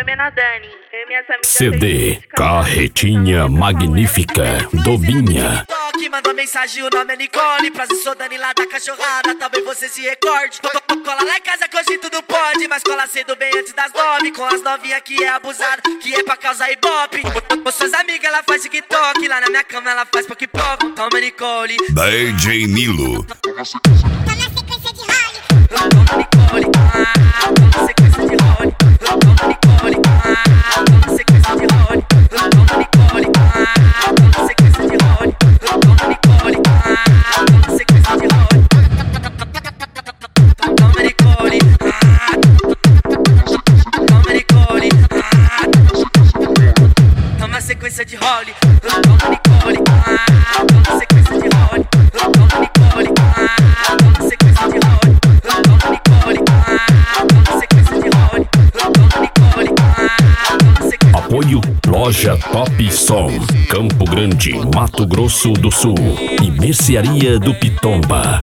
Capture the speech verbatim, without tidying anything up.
Oi, Menadani. Eu e minhas amigas C D Carretinha Magnífica Dobinha. Que mandou mensagem, o nome é Nicole. Prazer, sou Dani lá da cachorrada, talvez você se recorde. Cola lá em casa que hoje tudo pode, mas cola cedo bem antes das nove. Com as novinhas que é abusada, que é pra causar ibope. Com suas amigas ela faz TikTok, lá na minha cama ela faz poc-poc. Toma Nicole, D J Nilo. Toma sequência de role. toma Nicole, ah, toma sequência de role. Toma Nicole, ah, toma sequência de role. Toma Nicole, ah, toma sequência de role. Toma Nicole, ah, toma sequência de role. Toma Nicole, ah, toma Nicole, ah, toma sequência de role. Toma Nicole, ah, toma sequência de role. Toma Nicole, ah, toma sequência de role. Toma Nicole, ah, toma sequência de role. Toma Nicole, ah, toma sequência. Apoio Loja Top Som, Campo Grande, Mato Grosso do Sul. E Mercearia do Pitomba.